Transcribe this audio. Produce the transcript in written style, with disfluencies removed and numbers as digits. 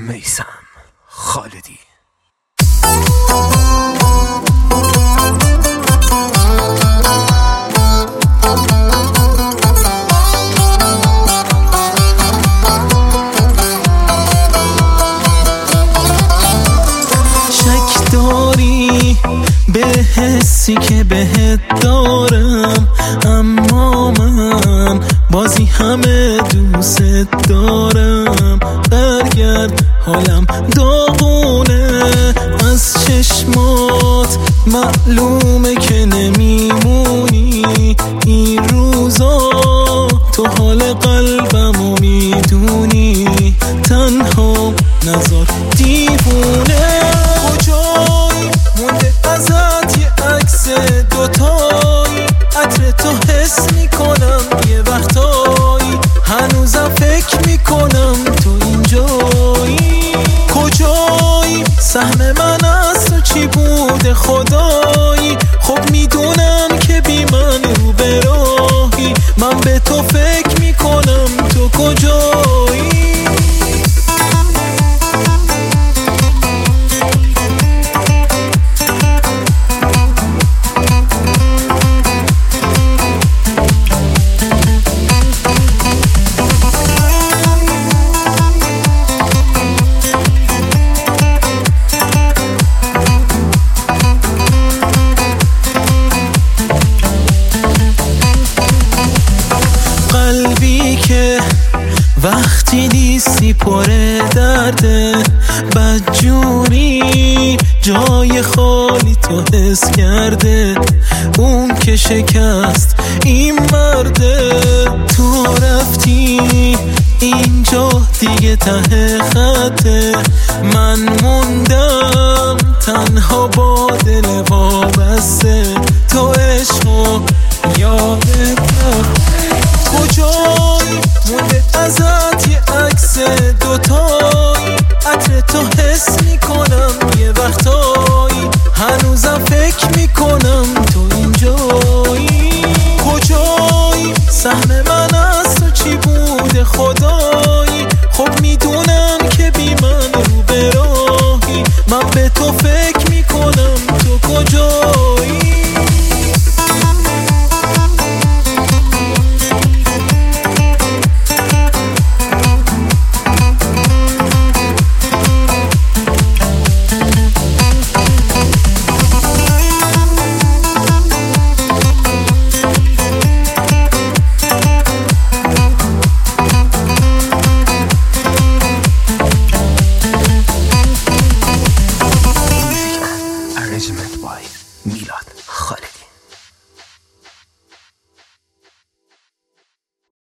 میثم خالدی. شک داری به حسی که بهت دارم، اما من بازی همه دوست دارم. برگرد حالم داغونه از چشمات، معلومه که نمیمونی این روزا، تو حال قلبمو میدونی. تنها نذار دیوونه، کجایی مونده ازت یه عکس دوتایی، عطر تو حس میکنم یه وقتایی، هنوزم فکر میکنم تو اینجایی. کجایی سهم من از تو چی بوده خدایی، خب میدونم که بی من رو به راهی، من به تو فکر میکنم تو کجایی. قلبی که وقتی نیستی پر درده، بدجوری جای خالی تو حس کرده. اون که شکست این مرده، تو رفتی اینجا دیگه ته خطه، من موندم تنها با دل وابسته. تو عشقو یادت رفته، کجایی مونده ازت یه عکس دوتایی، عطر تو حس میکنم یه وقتایی، هنوزم فکر میکنم تو اینجایی. کجایی سهم من از تو چی بوده خدایی، خب میدونم که بی من رو به راهی، من به تو فکر میکنم تو کجایی. Arrangement by میلاد خالدی.